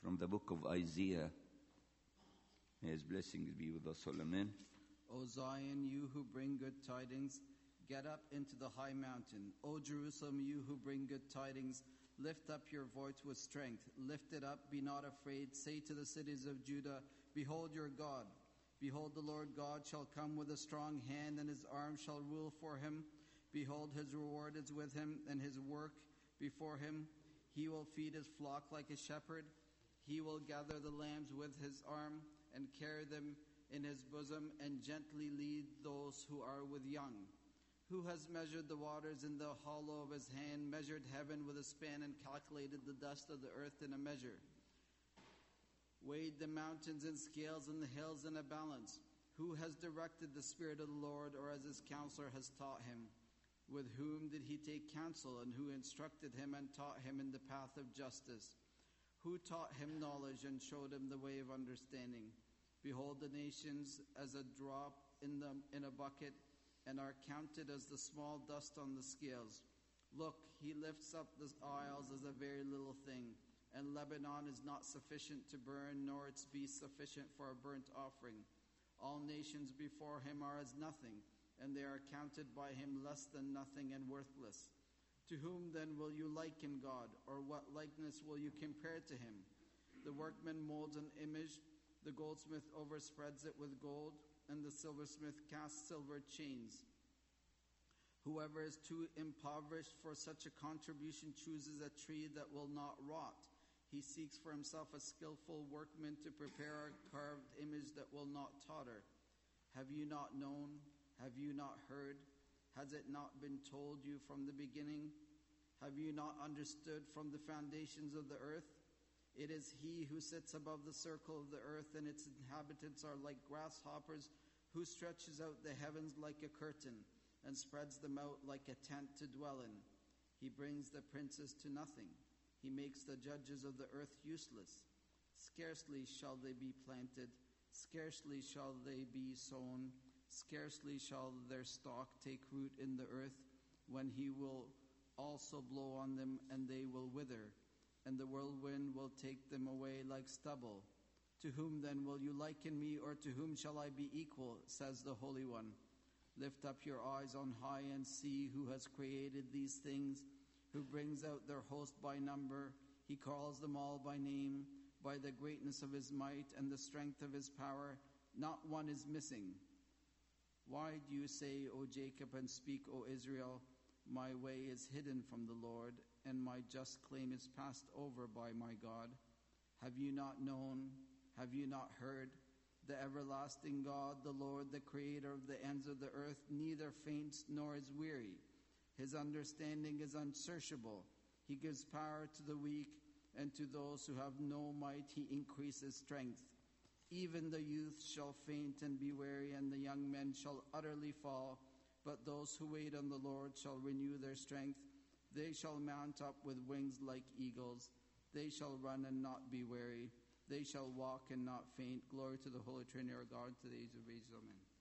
from the book of Isaiah. May His blessings be with us all. Amen. O Zion, you who bring good tidings, get up into the high mountain. O Jerusalem, you who bring good tidings, lift up your voice with strength. Lift it up, be not afraid. Say to the cities of Judah, behold your God. Behold, the Lord God shall come with a strong hand, and his arm shall rule for him. Behold, his reward is with him, and his work before him. He will feed his flock like a shepherd. He will gather the lambs with his arm, and carry them in his bosom, and gently lead those who are with young. Who has measured the waters in the hollow of his hand, measured heaven with a span, and calculated the dust of the earth in a measure? Weighed the mountains in scales and the hills in a balance. Who has directed the Spirit of the Lord, or as his counselor has taught him? With whom did he take counsel, and who instructed him and taught him in the path of justice? Who taught him knowledge and showed him the way of understanding? Behold, the nations as a drop in a bucket, and are counted as the small dust on the scales. Look, he lifts up the isles as a very little thing, and Lebanon is not sufficient to burn, nor its beasts sufficient for a burnt offering. All nations before him are as nothing, and they are counted by him less than nothing and worthless. To whom then will you liken God, or what likeness will you compare to him? The workman molds an image, the goldsmith overspreads it with gold, and the silversmith casts silver chains. Whoever is too impoverished for such a contribution chooses a tree that will not rot. He seeks for himself a skillful workman to prepare a carved image that will not totter. Have you not known? Have you not heard? Has it not been told you from the beginning? Have you not understood from the foundations of the earth? It is he who sits above the circle of the earth, and its inhabitants are like grasshoppers, who stretches out the heavens like a curtain, and spreads them out like a tent to dwell in. He brings the princes to nothing. He makes the judges of the earth useless. Scarcely shall they be planted, scarcely shall they be sown, scarcely shall their stalk take root in the earth, when he will also blow on them, and they will wither, and the whirlwind will take them away like stubble. To whom then will you liken me, or to whom shall I be equal, says the Holy One? Lift up your eyes on high and see who has created these things, who brings out their host by number. He calls them all by name, by the greatness of his might and the strength of his power. Not one is missing. Why do you say, O Jacob, and speak, O Israel, my way is hidden from the Lord, and my just claim is passed over by my God? Have you not known? Have you not heard? The everlasting God, the Lord, the creator of the ends of the earth, neither faints nor is weary. His understanding is unsearchable. He gives power to the weak, and to those who have no might he increases strength. Even the youth shall faint and be weary, and the young men shall utterly fall. But those who wait on the Lord shall renew their strength. They shall mount up with wings like eagles. They shall run and not be weary. They shall walk and not faint. Glory to the Holy Trinity, our God, to the age of ages. Amen.